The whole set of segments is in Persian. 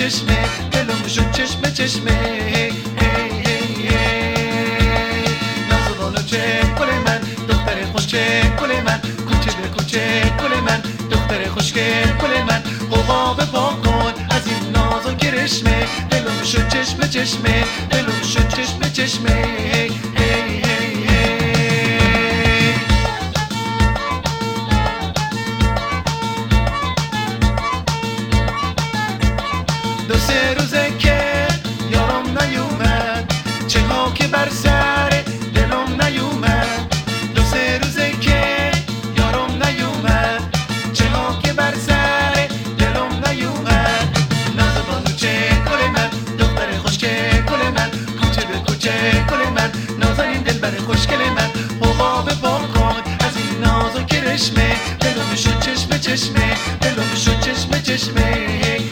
چشمه دلم شد چشمه چشمه نازوانوچه گل من دختر خوشگل گل من کوچه به کوچه گل من دختر خوشگل گل من قوقا پا کن از این ناز و کرشمه دلم شد چشمه چشمه دلم شد چشمه چشمه دو سه روزه که یارم نیومد چه ها که بر سر دلم نیومد دو سه روزه که یارم نیومد چه ها که بر سر دلم نیومد نازوانوچه گل من دختر خوشگل گل من کوچه به کوچه گل من نازنین دلبر خوشگل من حقاب پا کن از این ناز و کرشمه دلم شد چشمه چشمه دلم شد چشمه چشمه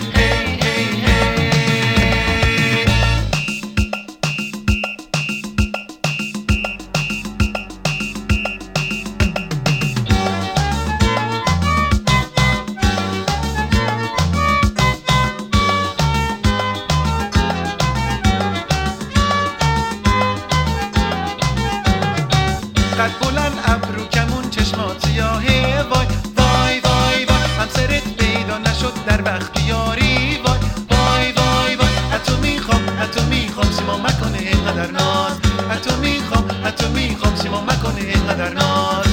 قد بلند ابرو کمون چشمات سیاهه وای وای وای وای همسرت پیدا نشد در وقت یاری وای وای وای وای اتو میخوام سیما مکنه اینقدر ناز اتو میخوام سیما مکنه اینقدر ناز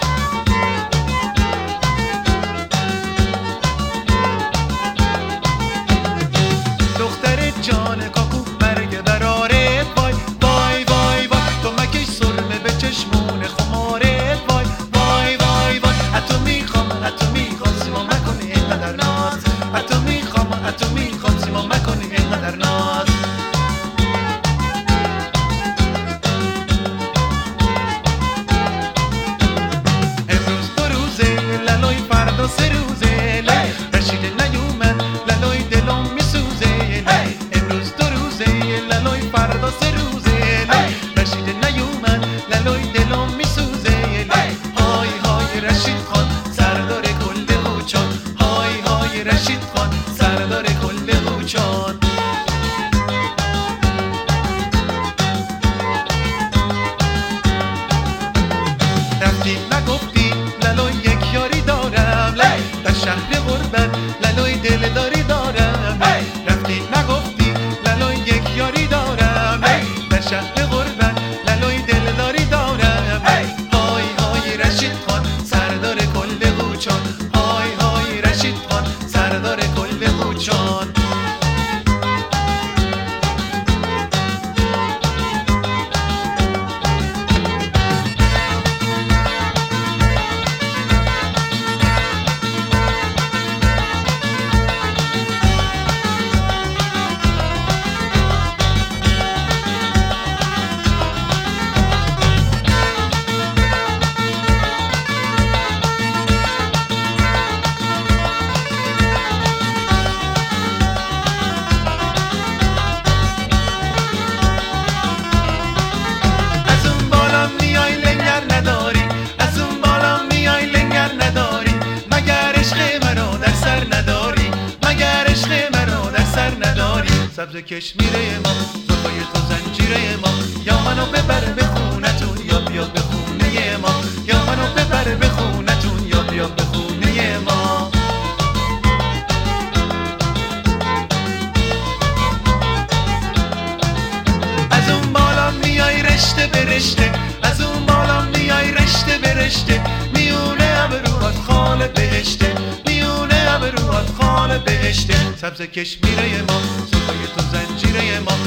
دختر جان کاکو مرگ برارت وای وای وای وای تو مکش سرمه به چشمون خمارت وای وای وای وای اتو میخوام سیما مکنه اینقدر ناز اتو میخوام سیما مکنه اینقدر ناز امروز دو روزه لالای فردا سه روزه لای رشید نیومد لالای دلم میسوزه لای امروز دو روزه لالای فردا سه روزه لای رشید نیومد لالای دلم میسوزه لای های های رشید خان سردار کل قوچان های های رشید خان سردار کل قوچان رفتی نگفتی لالای یک یاری دارم لای در شهر غربت لالای دلداری دارم لای رفتی نگفتی لالای یک یاری دارم لای در شهر غربت لالای دلداری دارم لای های های رشید خان سردار کل قوچان های های رشید خان سردار کل قوچان سبز کشمیره ما زلفای تو زنجیره ما یا منو ببر به خونتون یا بیا به خونه ما یا منو ببر به خونتون یا بیا به خونه ما از اون بالا میای رشته به رشته از اون بالا میای رشته به رشته میونه ابروات خال بهشته میونه ابروات خال بهشته سبز کشمیره ما زلفای تو زنجیره ما